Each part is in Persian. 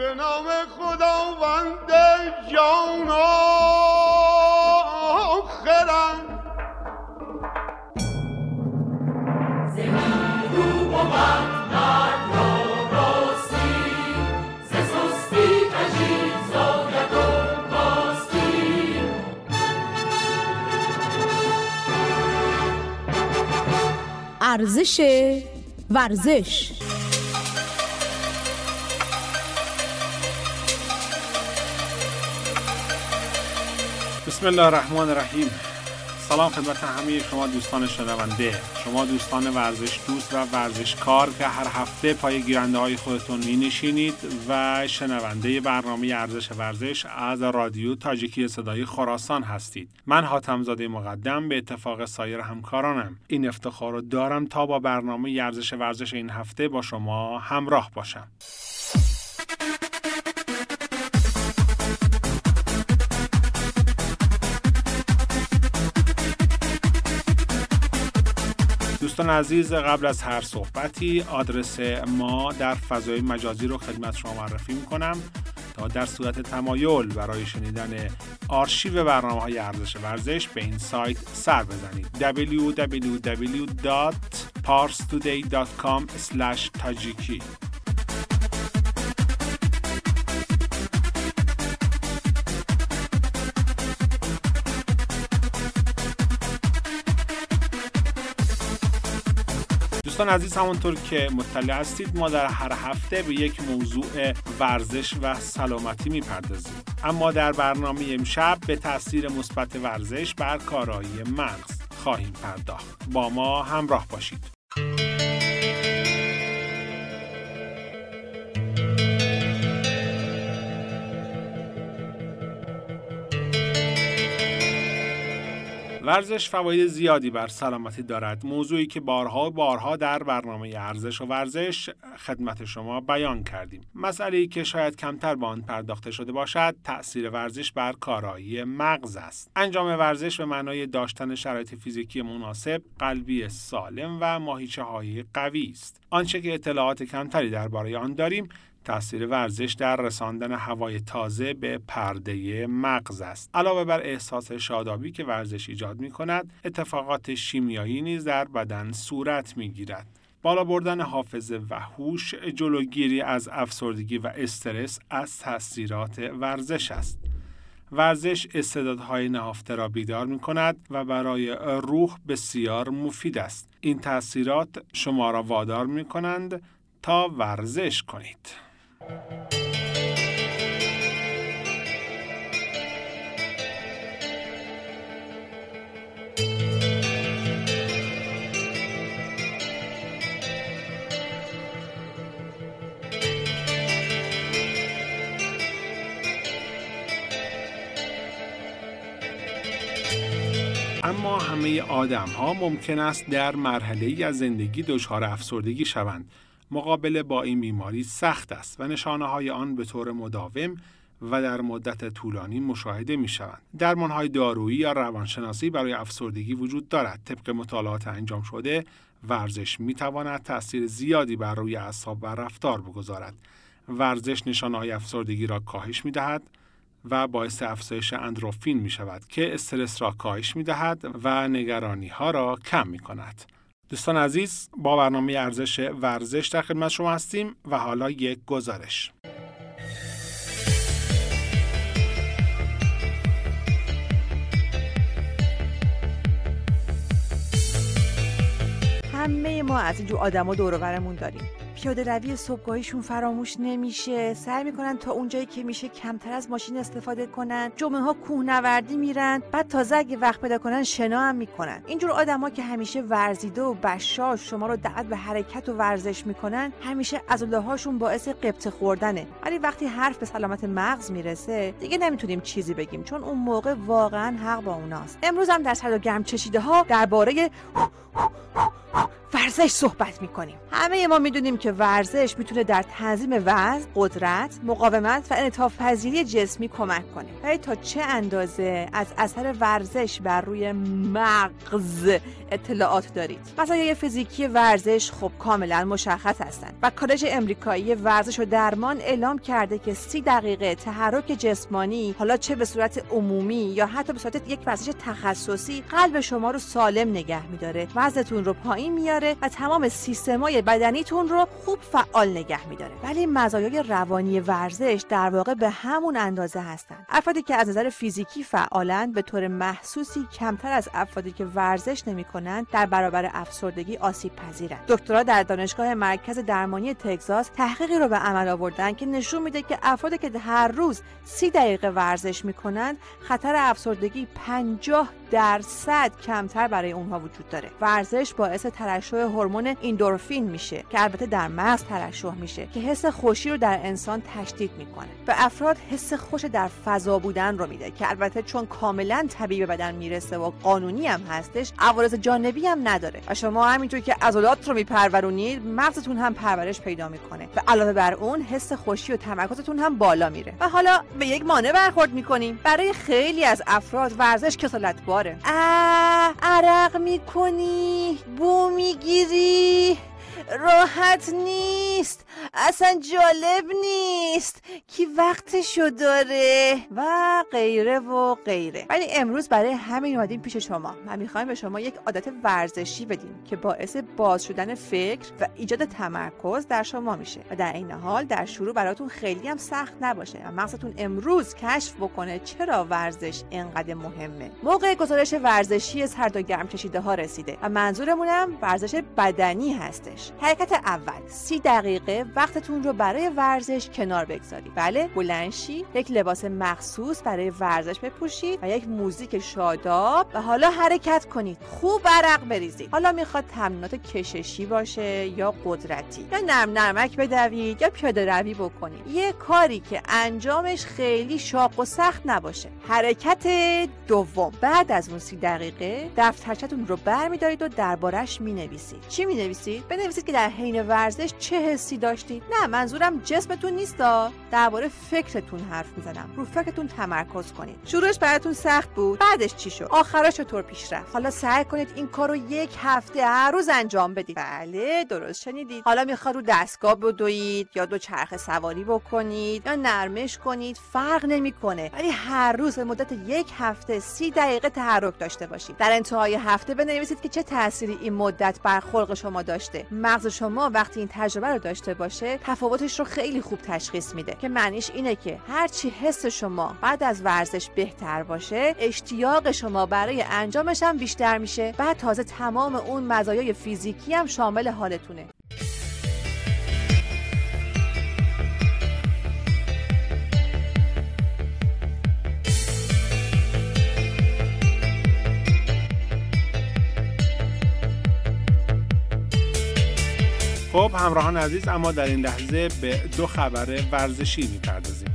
به نام خداوند جان آخرم زمین رو بود مرد را راستی ز سستی کژی زاید و کاستی ارزش ورزش. بسم الله الرحمن الرحیم. سلام خدمت همه شما دوستان شنونده، شما دوستان ورزش دوست و ورزشکار که هر هفته پای گیرنده های خودتون می نشینید و شنونده برنامه ارزش ورزش از رادیو تاجیکی صدای خراسان هستید. من حاتم زاده مقدم به اتفاق سایر همکارانم این افتخار رو دارم تا با برنامه ارزش ورزش این هفته با شما همراه باشم. دوستان عزیز، قبل از هر صحبتی آدرس ما در فضای مجازی رو خدمت شما معرفی میکنم تا در صورت تمایل برای شنیدن آرشیو برنامه‌های ارزش ورزش به این سایت سر بزنید www.parstoday.com/tajiki. دوستان عزیز، همونطور که مطلع هستید ما در هر هفته به یک موضوع ورزش و سلامتی میپردازیم، اما در برنامه امشب به تاثیر مثبت ورزش بر کارایی مغز خواهیم پرداخت. با ما همراه باشید. ورزش فواید زیادی بر سلامتی دارد، موضوعی که بارها در برنامه ارزش و ورزش خدمت شما بیان کردیم. مسئله‌ای که شاید کمتر به آن پرداخته شده باشد، تأثیر ورزش بر کارایی مغز است. انجام ورزش به معنای داشتن شرایط فیزیکی مناسب، قلبی سالم و ماهیچه‌های قوی است. آنچه که اطلاعات کمتری درباره آن داریم، تأثیر ورزش در رساندن هوای تازه به پرده مغز است. علاوه بر احساس شادابی که ورزش ایجاد می‌کند، اتفاقات شیمیایی نیز در بدن صورت می‌گیرد. بالا بردن حافظه و هوش، جلوگیری از افسردگی و استرس از تأثیرات ورزش است. ورزش استعدادهای نهفته را بیدار می‌کند و برای روح بسیار مفید است. این تأثیرات شما را وادار می‌کنند تا ورزش کنید. اما همه آدم‌ها ممکن است در مرحله‌ای از زندگی دچار افسردگی شوند. مقابله با این بیماری سخت است و نشانه‌های آن به طور مداوم و در مدت طولانی مشاهده می‌شوند. درمان‌های دارویی یا روانشناسی برای افسردگی وجود دارد. طبق مطالعات انجام شده، ورزش می‌تواند تأثیر زیادی بر روی اعصاب و رفتار بگذارد. ورزش نشانه‌های افسردگی را کاهش می‌دهد و باعث افزایش اندروفین می‌شود که استرس را کاهش می‌دهد و نگرانی‌ها را کم می‌کند. دوستان عزیز، با برنامه ارزش ورزش در خدمت شما هستیم و حالا یک گزارش. همه ما از اینجور آدما دور و برمون داریم. پیاده روی صبحگاهیشون فراموش نمیشه، سعی میکنن تا اونجایی که میشه کمتر از ماشین استفاده کنن، جمعه ها کوهنوردی میرن، بعد تازه اگه وقت پیدا کنن شنا هم میکنن. اینجور آدما که همیشه ورزیده و بشاش شما رو دعوت به حرکت و ورزش میکنن، همیشه عضله‌هاشون باعث قبطه خوردنه. ولی وقتی حرف به سلامت مغز میرسه دیگه نمیتونیم چیزی بگیم، چون اون موقع واقعا حق با اوناست. امروز هم در سرد و گرم چشیده ها درباره ورزش صحبت میکنیم. همه ما میدونیم که ورزش میتونه در تنظیم وزن، قدرت، مقاومت و انعطاف پذیری جسمی کمک کنه. ولی تا چه اندازه از اثر ورزش بر روی مغز اطلاعات دارید؟ مزایای فیزیکی ورزش خب کاملا مشخص هستند و کالج امریکایی ورزش و درمان اعلام کرده که 30 دقیقه تحرک جسمانی، حالا چه به صورت عمومی یا حتی به صورت یک ورزش تخصصی، قلب شما رو سالم نگه میداره، وزنتون رو پایین میاره و تمام سیستم‌های بدنیتون رو خوب فعال نگه میداره. ولی مزایای روانی ورزش در واقع به همون اندازه هستند. افرادی که از نظر فیزیکی فعالند به طور محسوسی کمتر از افرادی که ورزش نمی‌کنند در برابر افسردگی آسیب پذیرند. دکترها در دانشگاه مرکز درمانی تگزاس تحقیقی رو به عمل آوردن که نشون میده که افرادی که هر روز 30 دقیقه ورزش میکنند خطر افسردگی 50% کمتر برای اونها وجود داره. ورزش باعث ترشح هورمون اندورفین میشه که البته در مغز ترشح میشه که حس خوشی رو در انسان تشدید میکنه. به افراد حس خوش در فضا بودن رو میده که البته چون کاملا طبیعی به بدن میرسه و قانونی هم هستش، عوارض جانبی هم نداره و شما همینطور که عضلات رو میپرورونید مغزتون هم پرورش پیدا میکنه و علاوه بر اون حس خوشی و تمرکزتون هم بالا میره. و حالا به یک مانع برخورد میکنیم. برای خیلی از افراد ورزش کسالت باره. عرق میکنی، بو میگیری، راحت نیست، اصلا جالب نیست، کی وقتشو داره و غیره و غیره. ولی امروز برای همین اومدیم پیش شما و میخوایم به شما یک عادت ورزشی بدیم که باعث باز شدن فکر و ایجاد تمرکز در شما میشه و در این حال در شروع براتون خیلی هم سخت نباشه و مغزتون امروز کشف بکنه چرا ورزش اینقدر مهمه. موقع گزارش ورزشی سرد و گرم کشیده ها رسیده و منظورمونم ورزش بدنی هستش. حرکت اول 30 دقیقه وقتتون رو برای ورزش کنار بگذارید. بله، بلند شید، یک لباس مخصوص برای ورزش بپوشید و یک موزیک شاداب و حالا حرکت کنید. خوب عرق بریزید. حالا میخواد تمرینات کششی باشه یا قدرتی یا نرم نرمک بدوید یا پیاده روی بکنید. یه کاری که انجامش خیلی شاق و سخت نباشه. حرکت دوم، بعد از اون 30 دقیقه دفترچه‌تون رو برمی‌دارید و دربارش می‌نویسید. چی می‌نویسید؟ بنویسید که در حین ورزش چه حسی داشتید. نه، منظورم جسمتون نیستا، درباره فکرتون حرف میزنم. رو فکرتون تمرکز کنید. شروعش براتون سخت بود، بعدش چی شد؟ آخرش چطور پیش رفت؟ حالا سعی کنید این کارو 1 هفته هر روز انجام بدید. بله، درست شنیدید. حالا میخواد رو دستگاه بدوید یا دوچرخه سواری بکنید یا نرمش کنید، فرق نمیکنه، ولی هر روز به مدت 1 هفته 30 دقیقه تحرک داشته باشید. در انتهای هفته بنویسید که چه تأثیری این مدت بر خلق شما داشته. مغز شما وقتی این تجربه رو داشته باشه تفاوتش رو خیلی خوب تشخیص میده که معنیش اینه که هرچی حس شما بعد از ورزش بهتر باشه، اشتیاق شما برای انجامش هم بیشتر میشه. بعد تازه تمام اون مزایای فیزیکی هم شامل حالتونه. خب همراهان عزیز، اما در این لحظه به 2 خبر ورزشی می‌پردازیم.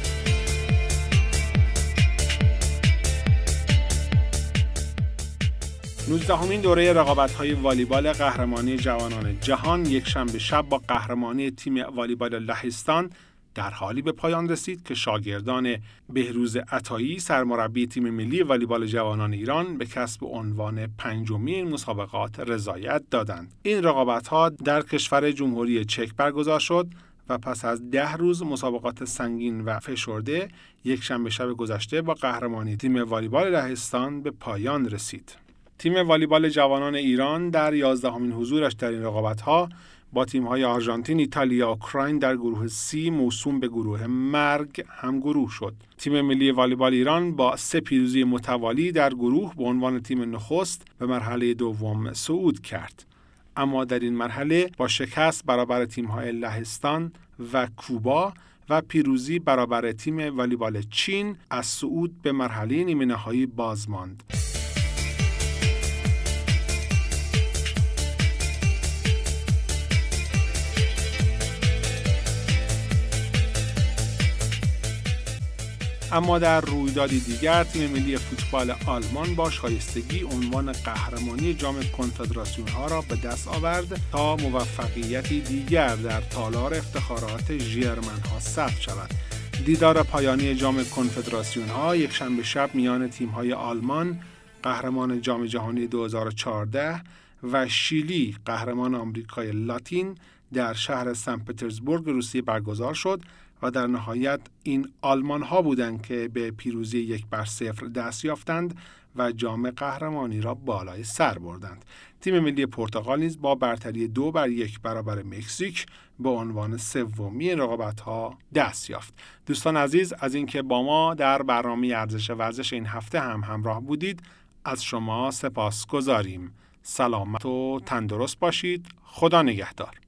نوزدهمین دوره رقابت‌های والیبال قهرمانی جوانان جهان یک شنبه شب با قهرمانی تیم والیبال لهستان در حالی به پایان رسید که شاگردان بهروز عطایی سرمربی تیم ملی والیبال جوانان ایران به کسب عنوان 5مین این مسابقات رضایت دادند. این رقابت‌ها در کشور جمهوری چک برگزار شد و پس از 10 روز مسابقات سنگین و فشرده یک شنبه شب گذشته با قهرمانی تیم والیبال لهستان به پایان رسید. تیم والیبال جوانان ایران در 11مین حضورش در این رقابت‌ها با تیم‌های آرژانتین، ایتالیا و اوکراین در گروه C موسوم به گروه مرگ همگروه شد. تیم ملی والیبال ایران با 3 پیروزی متوالی در گروه به عنوان تیم نخست به مرحله دوم صعود کرد. اما در این مرحله با شکست برابر تیم‌های لهستان و کوبا و پیروزی برابر تیم والیبال چین از صعود به مرحله نیمه‌نهایی باز ماند. اما در رویدادی دیگر تیم ملی فوتبال آلمان با شایستگی عنوان قهرمانی جام کنفدراسیون‌ها را به دست آورد تا موفقیتی دیگر در تالار افتخارات ژرمن‌ها ثبت شود. دیدار پایانی جام کنفدراسیون‌ها یک شنبه شب میان تیم‌های آلمان قهرمان جام جهانی 2014 و شیلی قهرمان آمریکای لاتین در شهر سن پترزبورگ روسیه برگزار شد و در نهایت این آلمان ها بودند که به پیروزی 1-0 دست یافتند و جام قهرمانی را بالای سر بردند. تیم ملی پرتغال نیز با برتری 2-1 برابر مکزیک به عنوان سومی رقابت‌ها دست یافت. دوستان عزیز، از اینکه با ما در برنامه ارزش ورزش این هفته هم همراه بودید از شما سپاسگزاریم. سلامت و تندرست باشید. خدا نگهدار.